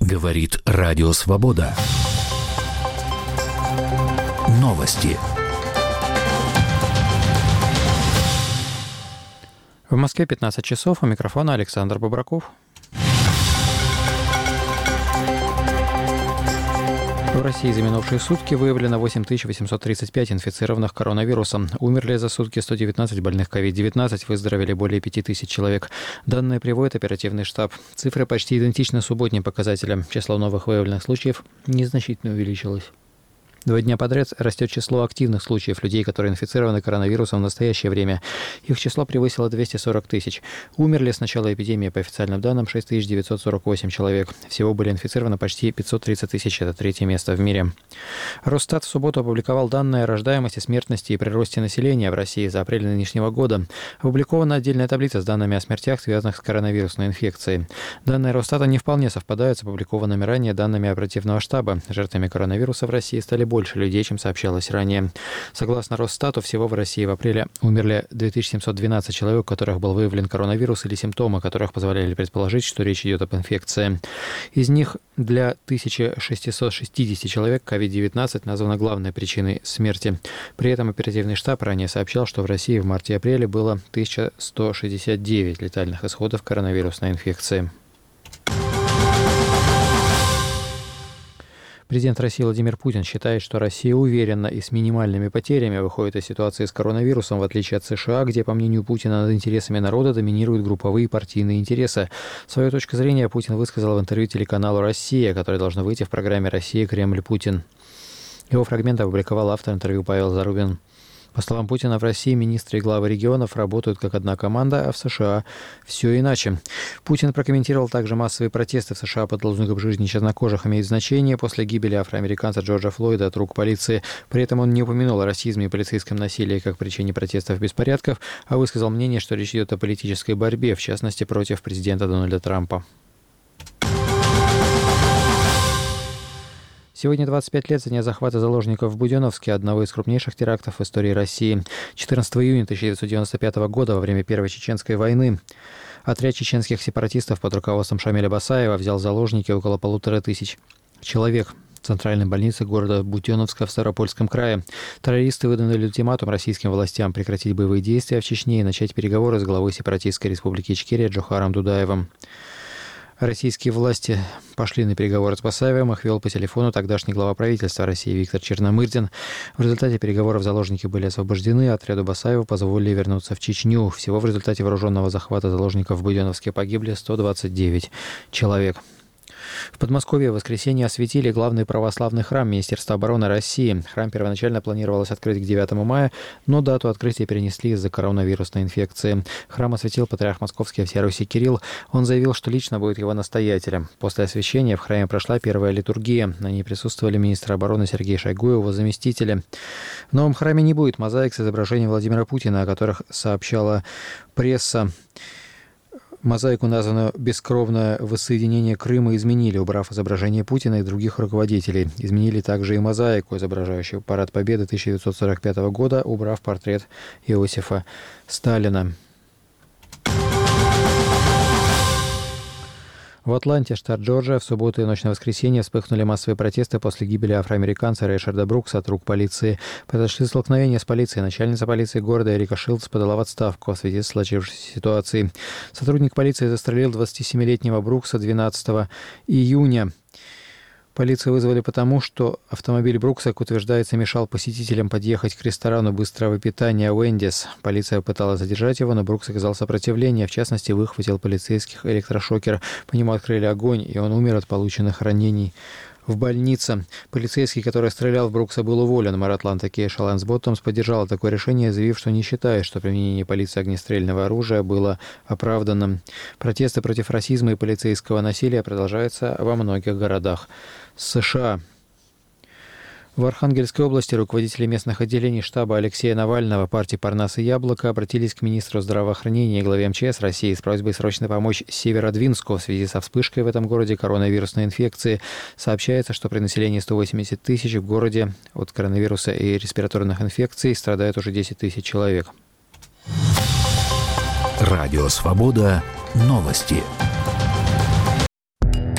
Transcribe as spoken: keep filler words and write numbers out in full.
Говорит Радио Свобода. Новости. В Москве пятнадцать часов, у микрофона Александр Бобраков. В России за минувшие сутки выявлено восемь тысяч восемьсот тридцать пять инфицированных коронавирусом. Умерли за сутки сто девятнадцать больных ковид девятнадцать, выздоровели более пяти тысяч человек. Данные приводит оперативный штаб. Цифры почти идентичны субботним показателям. Число новых выявленных случаев незначительно увеличилось. Два дня подряд растет число активных случаев людей, которые инфицированы коронавирусом в настоящее время. Их число превысило двести сорок тысяч. Умерли с начала эпидемии, по официальным данным, шесть тысяч девятьсот сорок восемь человек. Всего были инфицированы почти пятьсот тридцать тысяч. Это третье место в мире. Росстат в субботу опубликовал данные о рождаемости, смертности и приросте населения в России за апрель нынешнего года. Опубликована отдельная таблица с данными о смертях, связанных с коронавирусной инфекцией. Данные Росстата не вполне совпадают с опубликованными ранее данными оперативного штаба. Жертвами коронавируса в России стали больше людей, чем сообщалось ранее. Согласно Росстату, всего в России в апреле умерли две тысячи семьсот двенадцать человек, у которых был выявлен коронавирус или симптомы, которых позволяли предположить, что речь идет об инфекции. Из них для тысячи шестисот шестидесяти человек ковид девятнадцать названа главной причиной смерти. При этом оперативный штаб ранее сообщал, что в России в марте и апреле было тысяча сто шестьдесят девять летальных исходов коронавирусной инфекции. Президент России Владимир Путин считает, что Россия уверенно и с минимальными потерями выходит из ситуации с коронавирусом, в отличие от США, где, по мнению Путина, над интересами народа доминируют групповые партийные интересы. Свою точку зрения Путин высказал в интервью телеканалу «Россия», которое должно выйти в программе «Россия. Кремль. Путин». Его фрагмент опубликовал автор интервью Павел Зарубин. По словам Путина, в России министры и главы регионов работают как одна команда, а в США все иначе. Путин прокомментировал также массовые протесты в США под лозунгом «Жизни чернокожих имеет значение» после гибели афроамериканца Джорджа Флойда от рук полиции. При этом он не упомянул о расизме и полицейском насилии как причине протестов и беспорядков, а высказал мнение, что речь идет о политической борьбе, в частности, против президента Дональда Трампа. Сегодня двадцать пять лет со дня захвата заложников в Буденновске, одного из крупнейших терактов в истории России. четырнадцатого июня тысяча девятьсот девяносто пятого года, во время Первой Чеченской войны, отряд чеченских сепаратистов под руководством Шамиля Басаева взял в заложники около полутора тысяч человек в центральной больнице города Буденновска в Ставропольском крае. Террористы выдвинули ультиматум российским властям прекратить боевые действия в Чечне и начать переговоры с главой сепаратистской республики Ичкерия Джохаром Дудаевым. Российские власти пошли на переговоры с Басаевым, их вел по телефону тогдашний глава правительства России Виктор Черномырдин. В результате переговоров заложники были освобождены, а отряду Басаева позволили вернуться в Чечню. Всего в результате вооруженного захвата заложников в Буденновске погибли сто двадцать девять человек. В Подмосковье в воскресенье осветили главный православный храм Министерства обороны России. Храм первоначально планировалось открыть к девятому мая, но дату открытия перенесли из-за коронавирусной инфекции. Храм осветил патриарх Московский всея Руси Кирилл. Он заявил, что лично будет его настоятелем. После освящения в храме прошла первая литургия. На ней присутствовали министр обороны Сергей Шойгу и его заместители. В новом храме не будет мозаик с изображением Владимира Путина, о которых сообщала пресса. Мозаику, названную «Бескровное воссоединение Крыма», изменили, убрав изображение Путина и других руководителей. Изменили также и мозаику, изображающую парад Победы тысяча девятьсот сорок пятого года, убрав портрет Иосифа Сталина. В Атланте, штат Джорджия, в субботу и ночь на воскресенье вспыхнули массовые протесты после гибели афроамериканца Рейшарда Брукса от рук полиции. Произошли столкновения с полицией. Начальница полиции города Эрика Шилдс подала в отставку в связи с случившейся ситуацией. Сотрудник полиции застрелил двадцатисемилетнего Брукса двенадцатого июня. Полицию вызвали потому, что автомобиль Брукса, как утверждается, мешал посетителям подъехать к ресторану быстрого питания «Уэндис». Полиция пыталась задержать его, но Брукс оказал сопротивление. В частности, выхватил полицейских электрошокер. По нему открыли огонь, и он умер от полученных ранений в больнице. Полицейский, который стрелял в Брукса, был уволен. Мэр Атланты Кейша Лэнс Боттомс поддержала такое решение, заявив, что не считает, что применение полиции огнестрельного оружия было оправданным. Протесты против расизма и полицейского насилия продолжаются во многих городах США. В Архангельской области руководители местных отделений штаба Алексея Навального партии «Парнас и Яблоко» обратились к министру здравоохранения и главе эм че эс России с просьбой срочно помочь Северодвинску в связи со вспышкой в этом городе коронавирусной инфекции. Сообщается, что при населении сто восемьдесят тысяч в городе от коронавируса и респираторных инфекций страдает уже десять тысяч человек. Радио «Свобода». Новости.